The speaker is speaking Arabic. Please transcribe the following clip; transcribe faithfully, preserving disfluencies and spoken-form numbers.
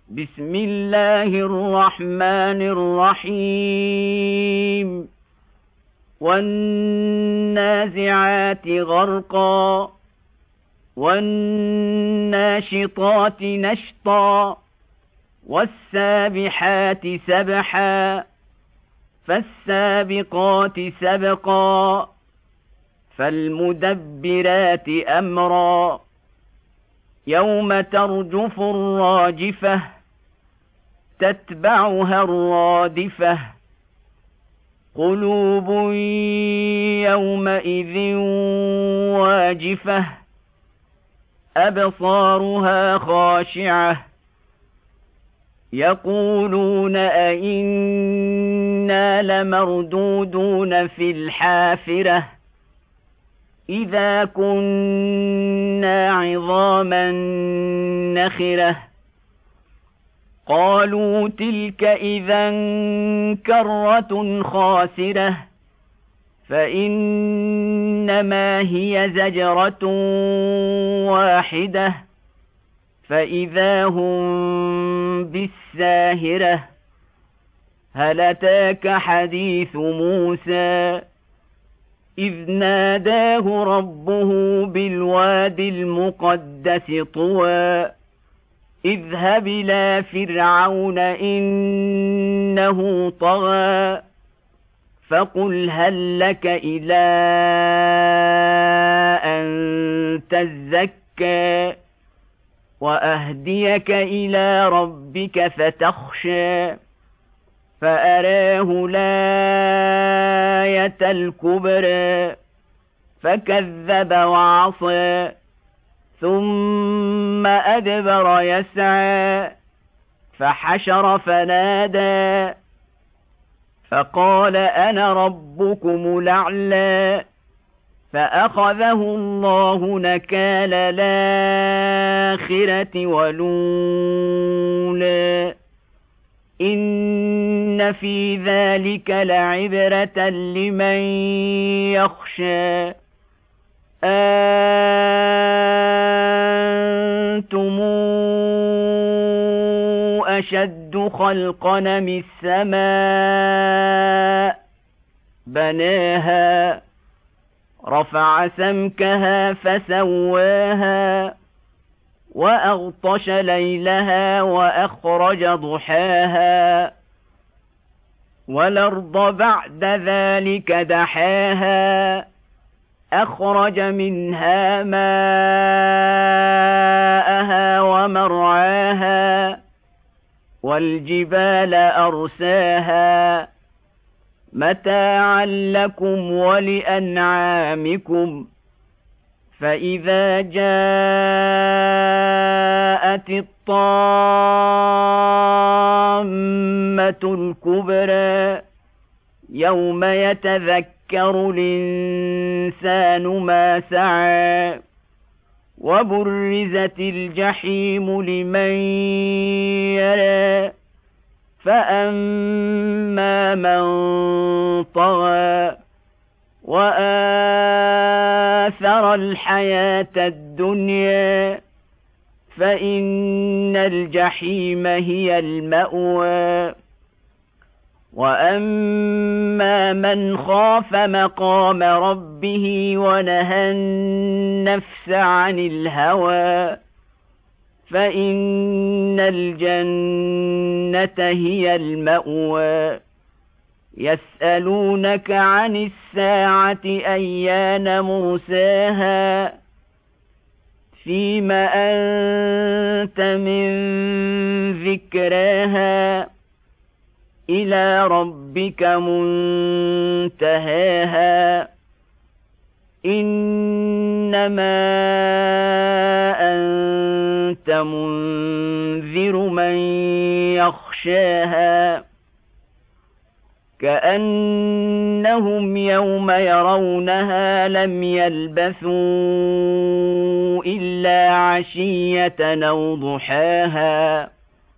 بسم الله الرحمن الرحيم والنازعات غرقا والناشطات نشطا والسابحات سبحا فالسابقات سبقا فالمدبرات أمرا يوم ترجف الراجفة تتبعها الرادفة قلوب يومئذ واجفة أبصارها خاشعة يقولون أئنا لمردودون في الحافرة إذا كنا عظاما نخرة قالوا تلك إذا كرة خاسرة فإنما هي زجرة واحدة فإذا هم بالساهرة هل أتاك حديث موسى إذ ناداه ربه بالواد المقدس طوى اذهب إلى فرعون إنه طغى فقل هل لك إلى أن تزكى وأهديك إلى ربك فتخشى فأراه الآية الكبرى فكذب وعصى ثم أدبر يسعى فحشر فنادى فقال أنا ربكم الأعلى فأخذه الله نكال الآخرة والأولى إن في ذلك لعبرة لمن يخشى أنتم أشد خلقا من السماء بناها رفع سمكها فسواها وأغطش ليلها وأخرج ضحاها والأرض بعد ذلك دحاها أخرج منها ماءها ومرعاها والجبال أرساها متاعا لكم ولأنعامكم فإذا جاءت الطامة الكبرى يوم يتذكر الإنسان ما سعى وبرزت الجحيم لمن يرى فأما من طغى وآثر الحياة الدنيا فإن الجحيم هي المأوى وأما من خاف مقام ربه ونهى النفس عن الهوى فإن الجنة هي المأوى يسألونك عن الساعة أيان مرساها فيم أنت من ذكراها إلى ربك منتهاها إنما أنت منذر من يخشاها كأنهم يوم يرونها لم يلبثوا إلا عشية أو ضحاها